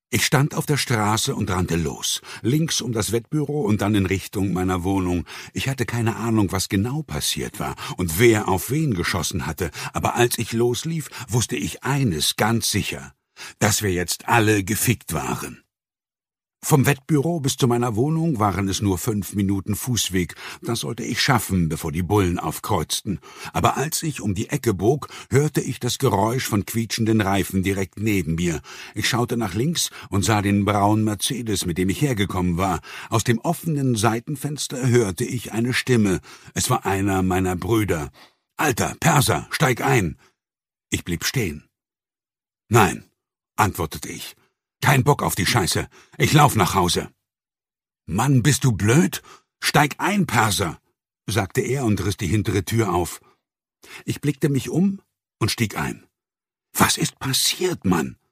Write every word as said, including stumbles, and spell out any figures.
Ich stand auf der Straße und rannte los, links um das Wettbüro und dann in Richtung meiner Wohnung. Ich hatte keine Ahnung, was genau passiert war und wer auf wen geschossen hatte, aber als ich loslief, wusste ich eines ganz sicher, dass wir jetzt alle gefickt waren. Vom Wettbüro bis zu meiner Wohnung waren es nur fünf Minuten Fußweg. Das sollte ich schaffen, bevor die Bullen aufkreuzten. Aber als ich um die Ecke bog, hörte ich das Geräusch von quietschenden Reifen direkt neben mir. Ich schaute nach links und sah den braunen Mercedes, mit dem ich hergekommen war. Aus dem offenen Seitenfenster hörte ich eine Stimme. Es war einer meiner Brüder. »Alter, Perser, steig ein!« Ich blieb stehen. »Nein«, antwortete ich. »Kein Bock auf die Scheiße. Ich lauf nach Hause.« »Mann, bist du blöd? Steig ein, Perser«, sagte er und riss die hintere Tür auf. Ich blickte mich um und stieg ein. »Was ist passiert, Mann?«